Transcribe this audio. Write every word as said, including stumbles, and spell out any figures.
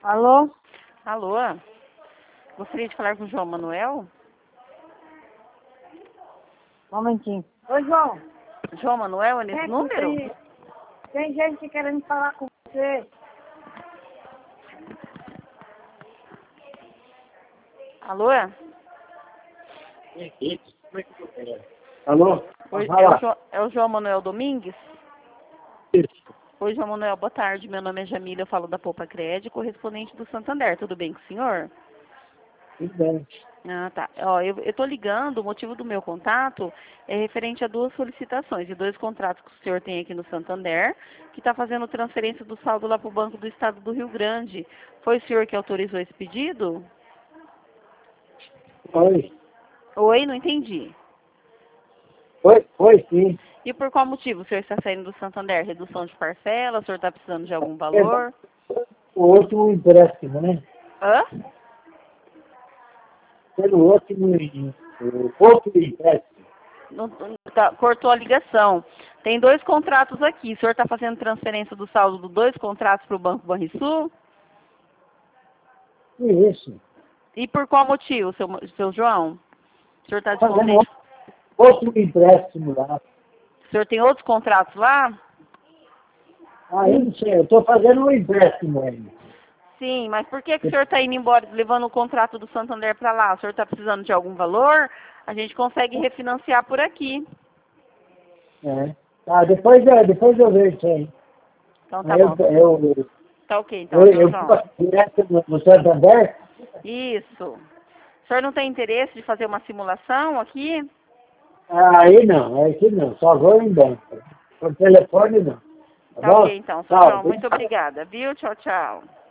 Alô? Alô? Gostaria de falar com o João Manuel? Um momentinho. Oi, João. João Manuel é nesse É, número? Tem, tem gente querendo falar com você. Alô? Alô? Oi, é, o Fala. Jo- é o João Manuel Domingues? Isso. Oi, João Manuel, boa tarde. Meu nome é Jamília, eu falo da Poupa Crédito, correspondente do Santander. Tudo bem com o senhor? Tudo bem. Ah, tá. Ó, eu estou ligando, o motivo do meu contato é referente a duas solicitações e dois contratos que o senhor tem aqui no Santander, que está fazendo transferência do saldo lá para o Banco do Estado do Rio Grande. Foi o senhor que autorizou esse pedido? Oi. Oi, não entendi. Foi, foi sim. E por qual motivo o senhor está saindo do Santander? Redução de parcela? O senhor está precisando de algum valor? O último empréstimo, né? Hã? Pelo último, o outro empréstimo. Não- não- tá, cortou a ligação. Tem dois contratos aqui. O senhor está fazendo transferência do saldo dos dois contratos para o Banco Banrisul? Isso. E por qual motivo, seu, seu João? O senhor está Fazendo descontente? outro empréstimo lá. O senhor tem outros contratos lá? Ah, eu não sei, eu estou fazendo um empréstimo ainda. Sim, mas por que, que o senhor está indo embora, levando o contrato do Santander para lá? O senhor está precisando de algum valor? A gente consegue refinanciar por aqui. É. Tá, depois, eu- depois eu vejo isso aí. Então tá Aí eu, bom. eu, Tá ok, então, eu, seu eu João. fico direto no, no Santander. Isso. O senhor não tem interesse de fazer uma simulação aqui? Aí não, aqui não, só vou em banco. Por telefone não. Tá Tá bom? ok, então, seu Tchau. João. Muito obrigada, viu? Tchau, tchau.